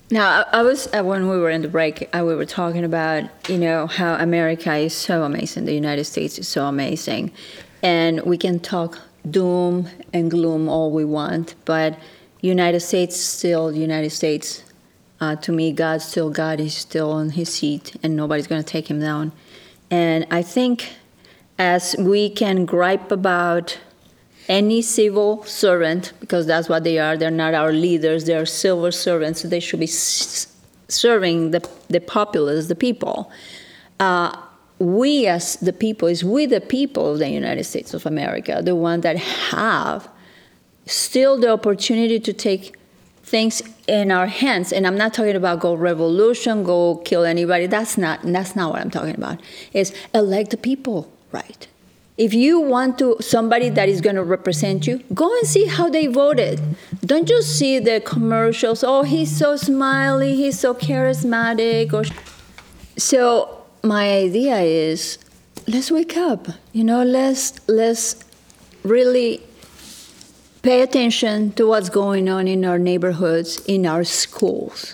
S5: Now, I was when we were in the break, we were talking about how America is so amazing, the United States is so amazing, and we can talk doom and gloom all we want, but United States still United States. To me, God's still God. He's still on his seat, and nobody's going to take him down. And I think as we can gripe about any civil servant, because that's what they are. They're not our leaders. They're civil servants. They should be serving the populace, the people. We as the people, is we the people of the United States of America, the one that have still the opportunity to take things in our hands. And I'm not talking about go revolution, go kill anybody. That's not what I'm talking about. It's elect the people right. If you want somebody that is going to represent you, go and see how they voted. Don't just see the commercials. Oh, he's so smiley, he's so charismatic. So my idea is, let's wake up. Let's really pay attention to what's going on in our neighborhoods, in our schools,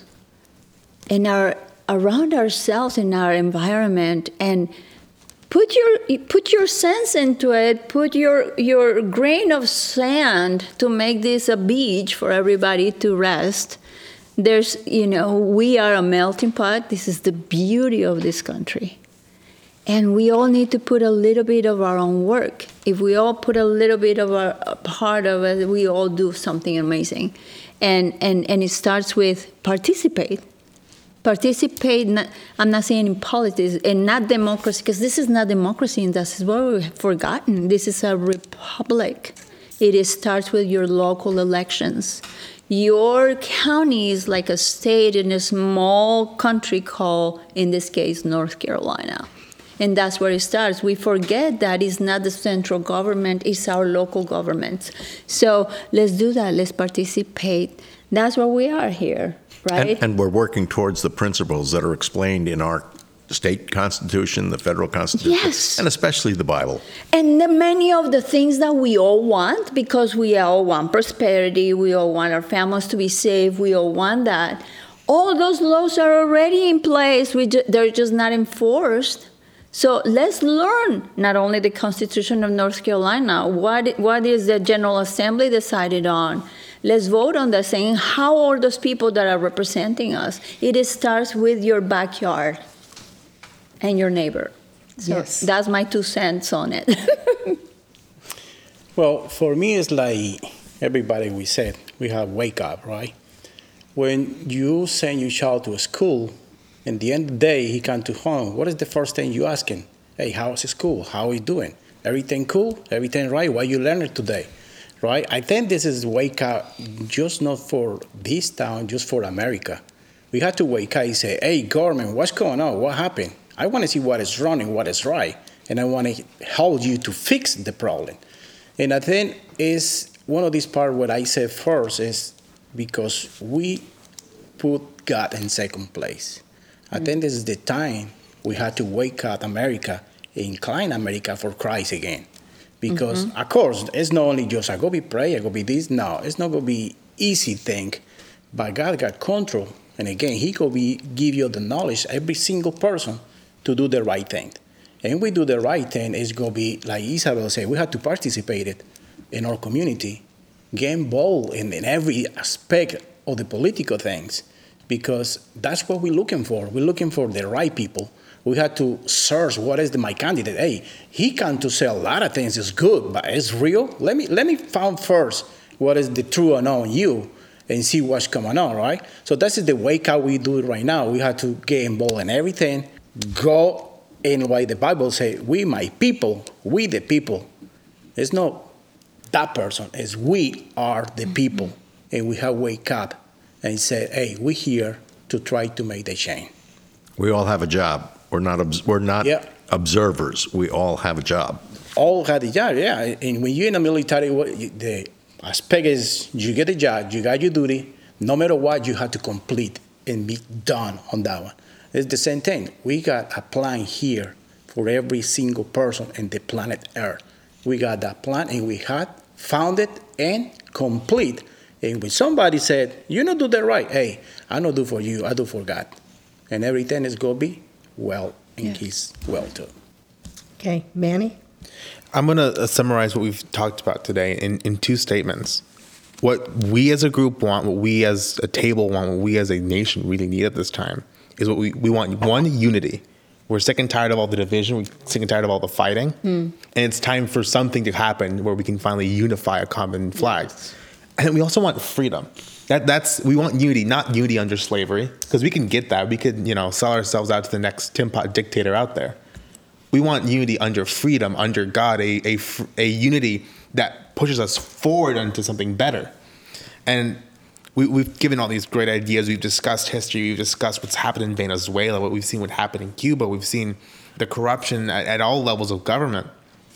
S5: around ourselves, in our environment, and put your sense into it. Put your grain of sand to make this a beach for everybody to rest. We are a melting pot. This is the beauty of this country. And we all need to put a little bit of our own work. If we all put a little bit of our part of it, we all do something amazing. And it starts with participate. Participate, I'm not saying in politics, and not democracy, because this is not democracy, and this is what we've forgotten. This is a republic. It starts with your local elections. Your county is like a state in a small country called, in this case, North Carolina. And that's where it starts. We forget that it's not the central government, it's our local governments. So let's do that, let's participate. That's why we are here, right?
S1: And we're working towards the principles that are explained in our state constitution, the federal constitution,
S5: yes,
S1: and especially the Bible.
S5: And many of the things that we all want, because we all want prosperity, we all want our families to be safe, we all want that. All those laws are already in place, they're just not enforced. So let's learn not only the Constitution of North Carolina, what is the General Assembly decided on. Let's vote on that, saying how are those people that are representing us. It starts with your backyard and your neighbor. So yes, that's my 2 cents on it.
S4: Well, for me, it's like everybody we said, we have wake up, right? When you send your child to school, at the end of the day, he comes to home. What is the first thing you ask him? Hey, how's school? How are you doing? Everything cool? Everything right? What you learned today? Right? I think this is wake up, just not for this town, just for America. We have to wake up and say, hey, government, what's going on? What happened? I want to see what is wrong and what is right. And I want to help you to fix the problem. And I think is one of these parts what I said first is because we put God in second place. I think this is the time we have to wake up America, incline America for Christ again. Because, of course, it's not only just, I go be pray, I go be this. No, it's not going to be easy thing. But God got control. And again, he could give you the knowledge, every single person, to do the right thing. And we do the right thing, it's going to be, like Isabel said, we have to participate it in our community, get involved in every aspect of the political things. Because that's what we're looking for. We're looking for the right people. We have to search what is my candidate. Hey, he can to say a lot of things is good, but it's real. Let me find first what is the true or not on you and see what's going on, right? So that's the wake up we do it right now. We have to get involved in everything. Go in what the Bible says, we my people, we the people. It's not that person, it's we are the people. And we have to wake up and say, hey, we're here to try to make the change.
S1: We all have a job. We're not observers. We all have a job.
S4: All have a job, yeah. And when you're in the military, the aspect is you get a job, you got your duty. No matter what, you have to complete and be done on that one. It's the same thing. We got a plan here for every single person in the planet Earth. We got that plan, and we had found it and complete. And when somebody said, you don't do that right, hey, I don't do for you, I do for God. And everything is going to be well in His will too.
S2: Okay, Manny?
S3: I'm going to summarize what we've talked about today in two statements. What we as a group want, what we as a table want, what we as a nation really need at this time is what we want. One, unity. We're sick and tired of all the division. We're sick and tired of all the fighting. And it's time for something to happen where we can finally unify a common flag. And we also want freedom. We want unity, not unity under slavery, because we can get that. We could, sell ourselves out to the next Tin Pot dictator out there. We want unity under freedom, under God, a unity that pushes us forward into something better. And we've given all these great ideas. We've discussed history. We've discussed what's happened in Venezuela, what we've seen what happened in Cuba. We've seen the corruption at all levels of government.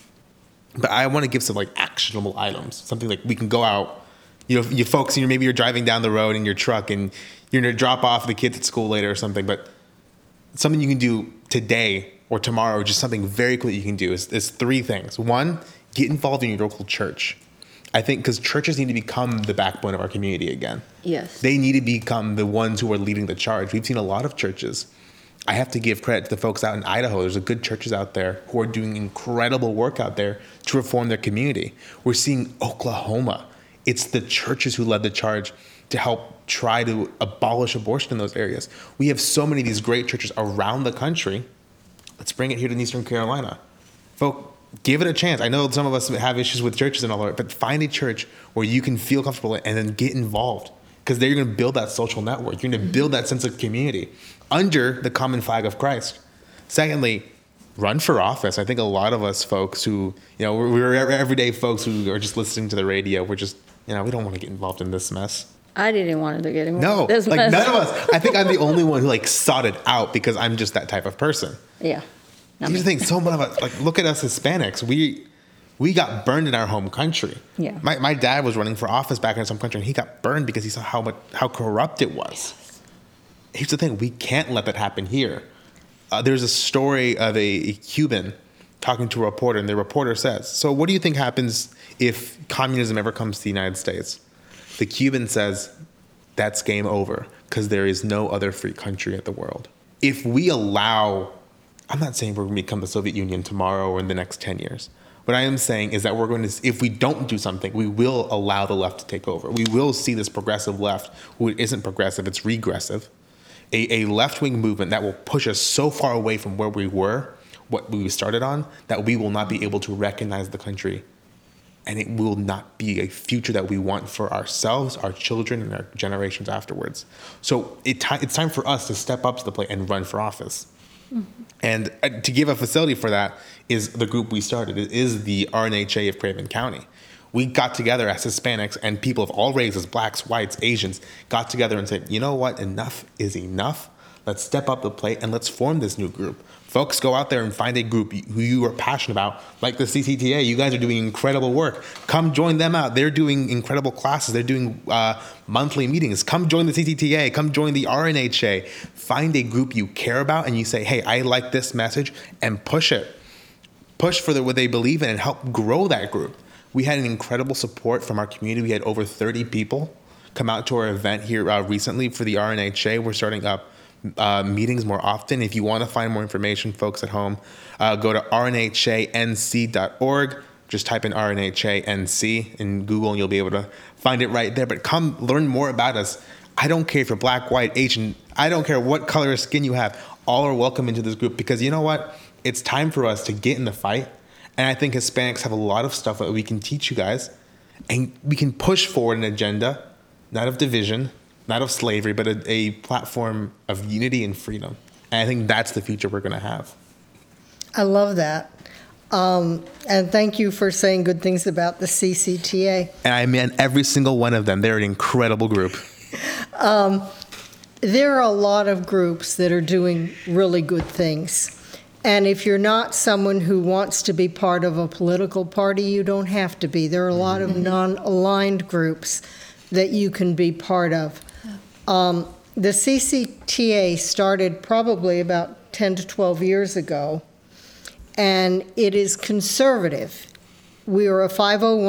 S3: But I want to give some actionable items, something like we can go out. You folks, maybe you're driving down the road in your truck and you're going to drop off the kids at school later or something. But something you can do today or tomorrow, just something very quick you can do is three things. One, get involved in your local church. I think because churches need to become the backbone of our community again.
S5: Yes.
S3: They need to become the ones who are leading the charge. We've seen a lot of churches. I have to give credit to the folks out in Idaho. There's good churches out there who are doing incredible work out there to reform their community. We're seeing Oklahoma. It's the churches who led the charge to help try to abolish abortion in those areas. We have so many of these great churches around the country. Let's bring it here to Eastern Carolina. Folks, give it a chance. I know some of us have issues with churches and all that, but find a church where you can feel comfortable and then get involved, because they're going to build that social network. You're going to build that sense of community under the common flag of Christ. Secondly, run for office. I think a lot of us folks who, we're everyday folks who are just listening to the radio. We're just, we don't want to get involved in this mess.
S5: I didn't want to get involved.
S3: No,
S5: in this mess.
S3: None of us. I think I'm the only one who sought it out because I'm just that type of person.
S5: Yeah.
S3: Here's the thing, so many of us, look at us Hispanics. We got burned in our home country.
S5: Yeah.
S3: My dad was running for office back in some country, and he got burned because he saw how corrupt it was. Here's the thing, we can't let that happen here. There's a story of a Cuban talking to a reporter, and the reporter says, so what do you think happens if communism ever comes to the United States? The Cuban says, that's game over, because there is no other free country in the world. If we allow, I'm not saying we're going to become the Soviet Union tomorrow or in the next 10 years. What I am saying is that if we don't do something, we will allow the left to take over. We will see this progressive left, who isn't progressive, it's regressive, a left-wing movement that will push us so far away from where we were, what we started on, that we will not be able to recognize the country. And it will not be a future that we want for ourselves, our children, and our generations afterwards. So it's time for us to step up to the plate and run for office. Mm-hmm. And to give a facility for that is the group we started. It is the RNHA of Craven County. We got together as Hispanics and people of all races, blacks, whites, Asians, got together and said, you know what, enough is enough. Let's step up the plate and let's form this new group. Folks, go out there and find a group who you are passionate about, like the CCTA. You guys are doing incredible work. Come join them out. They're doing incredible classes. They're doing monthly meetings. Come join the CCTA. Come join the RNHA. Find a group you care about and you say, hey, I like this message, and push it. Push for what they believe in and help grow that group. We had an incredible support from our community. We had over 30 people come out to our event here recently for the RNHA. We're starting up meetings more often. If you want to find more information, folks at home, go to rnhanc.org. Just type in RNHA-NC in Google and you'll be able to find it right there. But come learn more about us. I don't care if you're black, white, Asian. I don't care what color of skin you have. All are welcome into this group, because you know what? It's time for us to get in the fight. And I think Hispanics have a lot of stuff that we can teach you guys. And we can push forward an agenda, not of division, not of slavery, but a platform of unity and freedom. And I think that's the future we're going to have. I
S2: love that. And thank you for saying good things about the CCTA.
S3: And I mean every single one of them. They're an incredible group.
S2: There are a lot of groups that are doing really good things. And if you're not someone who wants to be part of a political party, you don't have to be. There are a lot of non-aligned groups that you can be part of. The CCTA started probably about 10 to 12 years ago, and it is conservative. We are a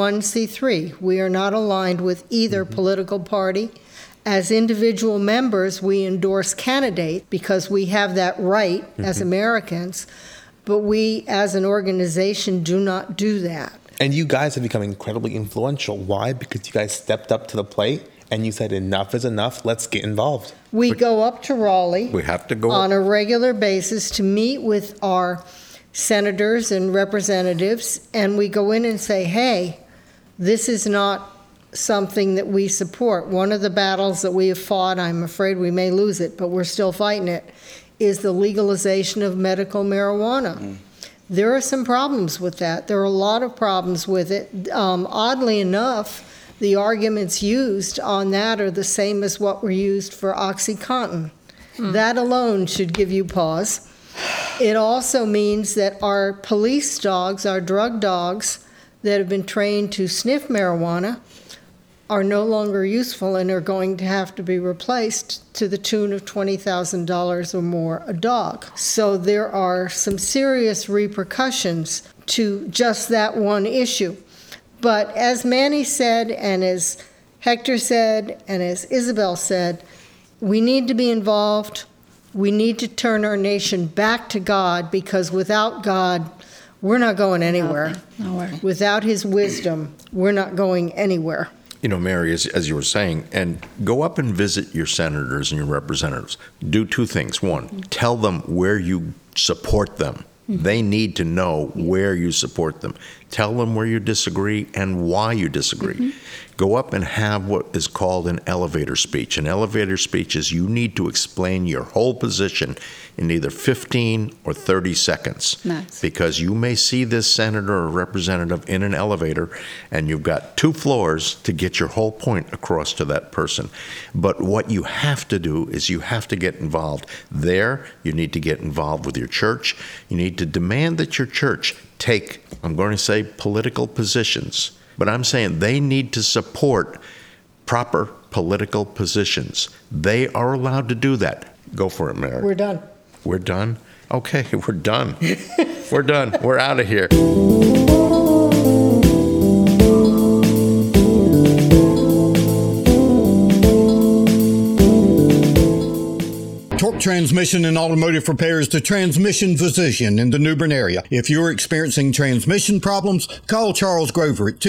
S2: 501c3. We are not aligned with either political party. As individual members, we endorse candidates because we have that right as Americans, but we as an organization do not do that.
S3: And you guys have become incredibly influential. Why? Because you guys stepped up to the plate and you said enough is enough, let's get involved.
S2: We go up to Raleigh
S1: We have to go
S2: on a regular basis to meet with our senators and representatives, and we go in and say, hey, this is not something that we support. One of the battles that we have fought, I'm afraid we may lose it, but we're still fighting it, is the legalization of medical marijuana. There are some problems with that. There are a lot of problems with it. Oddly enough, the arguments used on that are the same as what were used for OxyContin. That alone should give you pause. It also means that our police dogs, our drug dogs that have been trained to sniff marijuana are no longer useful and are going to have to be replaced to the tune of $20,000 or more a dog. So there are some serious repercussions to just that one issue. But as Manny said, and as Hector said, and as Isabel said, we need to be involved. We need to turn our nation back to God, because without God, we're not going anywhere.
S5: Nowhere.
S2: Without his wisdom, we're not going anywhere.
S1: You know, Mary, as you were saying, and go up and visit your senators and your representatives. Do two things. One, tell them where you support them. They need to know where you support them. Tell them where you disagree and why you disagree. Go up and have what is called an elevator speech. An elevator speech is you need to explain your whole position in either 15 or 30 seconds.
S5: Nice.
S1: Because you may see this senator or representative in an elevator and you've got 2 floors to get your whole point across to that person. But what you have to do is you have to get involved. There, you need to get involved with your church. You need to demand that your church take, I'm going to say, political positions. But I'm saying they need to support proper political positions. They are allowed to do that. Go for it, Mary.
S2: We're done.
S1: We're done? Okay, we're done. We're done. We're out of here.
S8: Torque Transmission and Automotive Repair is the transmission physician in the New Bern area. If you're experiencing transmission problems, call Charles Grover at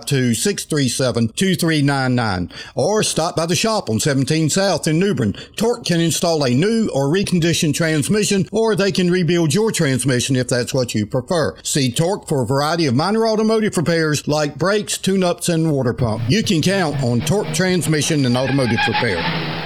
S8: 252-637-2399 or stop by the shop on 17 South in New Bern. Torque can install a new or reconditioned transmission, or they can rebuild your transmission if that's what you prefer. See Torque for a variety of minor automotive repairs like brakes, tune-ups, and water pump. You can count on Torque Transmission and Automotive Repair.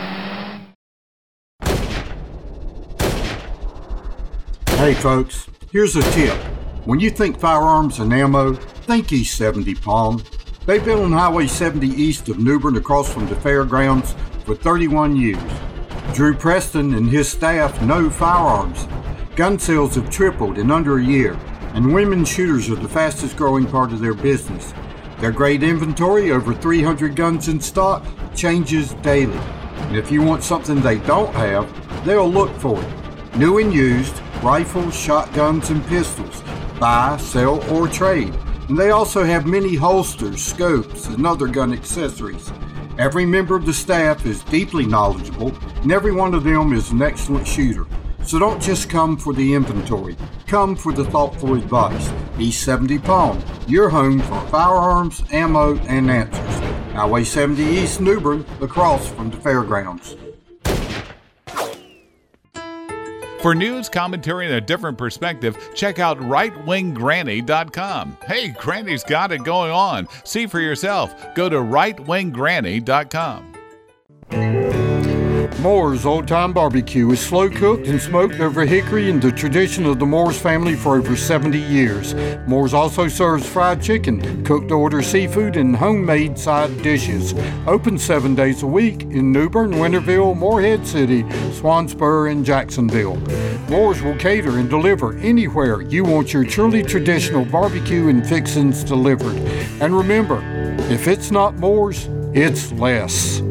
S10: Hey folks, here's a tip. When you think firearms and ammo, think East 70 Palm. They've been on Highway 70 east of New Bern across from the fairgrounds for 31 years. Drew Preston and his staff know firearms. Gun sales have tripled in under a year, and women shooters are the fastest growing part of their business. Their great inventory, over 300 guns in stock, changes daily. And if you want something they don't have, they'll look for it. New and used, rifles, shotguns, and pistols. Buy, sell, or trade. And they also have many holsters, scopes, and other gun accessories. Every member of the staff is deeply knowledgeable, and every one of them is an excellent shooter. So don't just come for the inventory. Come for the thoughtful advice. East 70 Palm, your home for firearms, ammo, and answers. Highway 70 East New Bern, across from the fairgrounds.
S7: For news, commentary, and a different perspective, check out rightwinggranny.com. Hey, Granny's got it going on. See for yourself. Go to rightwinggranny.com.
S10: Moore's Old Time Barbecue is slow cooked and smoked over hickory in the tradition of the Moores family for over 70 years. Moore's also serves fried chicken, cooked to order seafood, and homemade side dishes. Open 7 days a week in New Bern, Winterville, Morehead City, Swansboro, and Jacksonville. Moore's will cater and deliver anywhere you want your truly traditional barbecue and fixings delivered. And remember, if it's not Moore's, it's less.